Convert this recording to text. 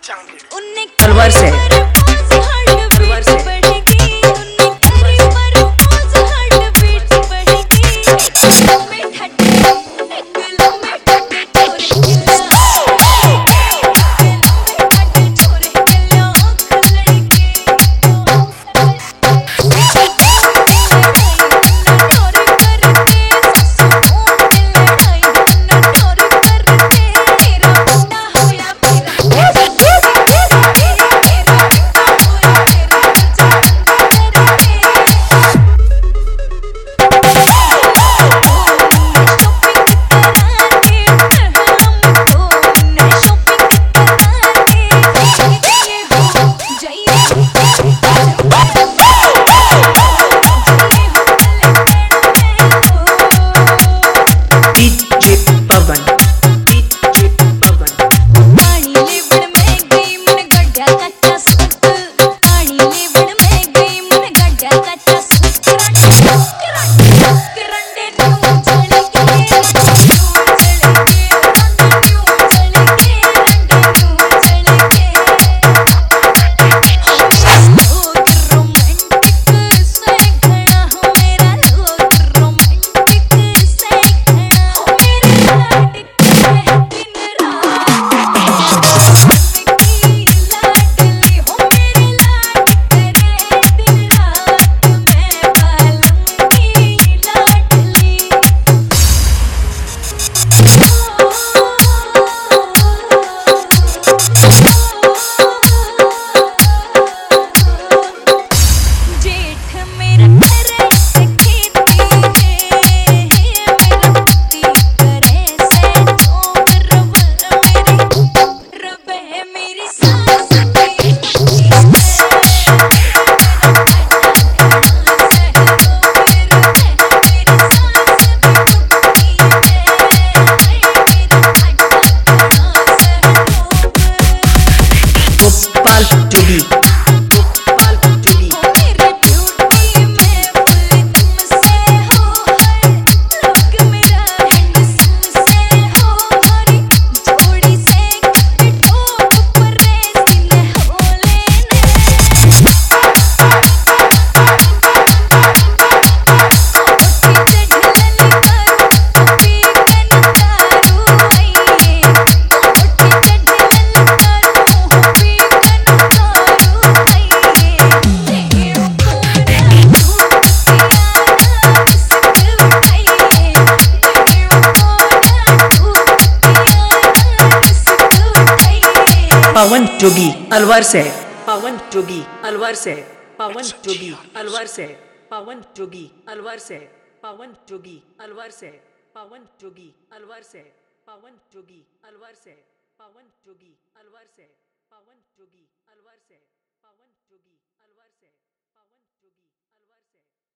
अलवर से पवन जोगी अलवर से पवन जोगी अलवर से पवन जोगी अलवर से पवन जोगी अलवर से पवन जोगी अलवर से पवन जोगी अलवर से पवन जोगी अलवर से पवन जोगी अलवर से पवन जोगी अलवर से पवन जोगी अलवर से पवन जोगी अलवर से